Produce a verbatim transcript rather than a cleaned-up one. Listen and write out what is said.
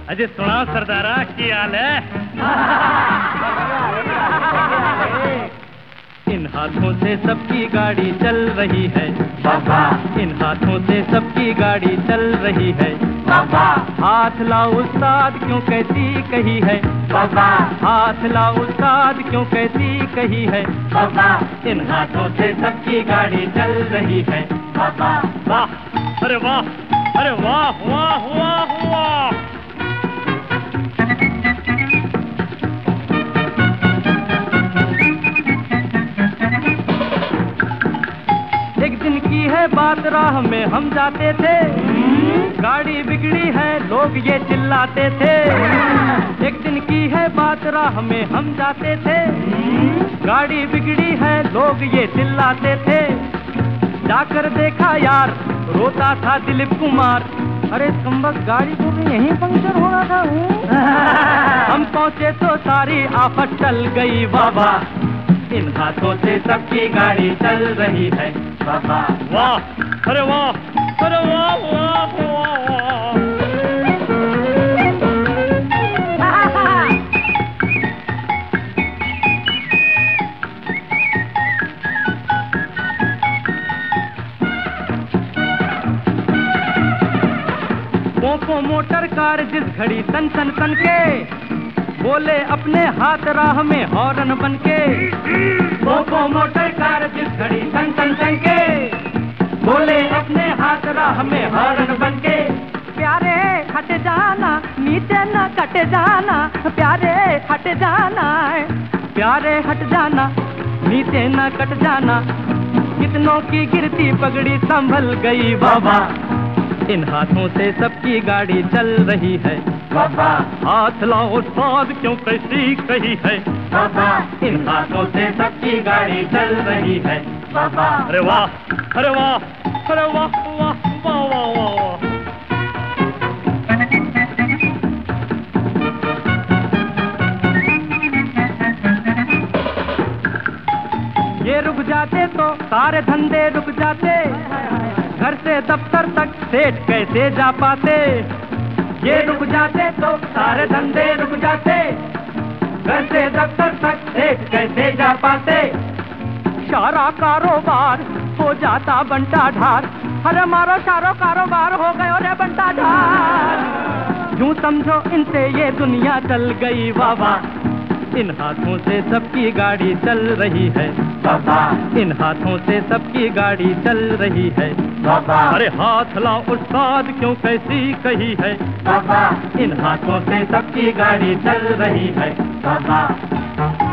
अजय सुना सरदारा की हाल है? इन हाथों से सबकी गाड़ी चल रही है बाबा, इन हाथों से सबकी गाड़ी चल रही है बाबा। हाथ लाओ उस्ताद क्यों कैसी कही है बाबा, हाथ लाओ उस्ताद क्यों कैसी कही है बाबा। इन हाथों से सबकी गाड़ी चल रही है बाबा। वाह, अरे वाह, अरे वाह वाह वाह वाह। एक दिन की है बात, राह में हम जाते थे, गाड़ी बिगड़ी है लोग ये चिल्लाते थे। एक दिन की है बात, राह में हम जाते थे, गाड़ी बिगड़ी है लोग ये चिल्लाते थे। जाकर देखा यार, रोता था दिलीप कुमार, अरे कमबख्त गाड़ी को भी यहीं पंक्चर हो रहा था। हम पहुँचे तो सारी आफत टल गई बाबा। इन हाथों से सबकी गाड़ी चल रही है बाबा। वाह, अरे वाह, अरे वाह वाह वाह। पोको मोटर कार जिस घड़ी तन तन तन के, बोले अपने हाथ राह में हॉर्न बनके। पोको मोटर कार जिस घड़ी तन तन तन के, बोले अपने हाथ राह में हॉर्न बनके। प्यारे हट जाना, नीचे न कट जाना, प्यारे हट जाना, प्यारे हट जाना, नीचे न कट जाना। कितनों की गिरती पगड़ी संभल गई बाबा। इन हाथों से सबकी गाड़ी चल रही है बाबा। हाथ लाओ उस्ताद क्यों कैसी कही है बाबा। इन हाथों से सबकी गाड़ी चल रही है बाबा। अरे वाह, अरे वाह, अरे वाह वाह वाह वाह वाह। ये रुक जाते तो सारे धंधे रुक जाते, घर से दफ्तर तक सेठ कैसे जा पाते। ये रुक जाते तो सारे धंधे रुक जाते, घर से दफ्तर तक सेठ कैसे जा पाते। सारा कारोबार हो जाता बंटा ढार, अरे मारो सारो कारोबार हो गयो रे बंटा ढार। यूं समझो इनसे ये दुनिया चल गई बाबा। इन हाथों से सबकी गाड़ी चल रही है बाबा। इन हाथों से सबकी गाड़ी चल रही है बाबा। अरे हाथ लाओ उस्ताद क्यों कैसी कही है बाबा। इन हाथों से सबकी गाड़ी चल रही है बाबा।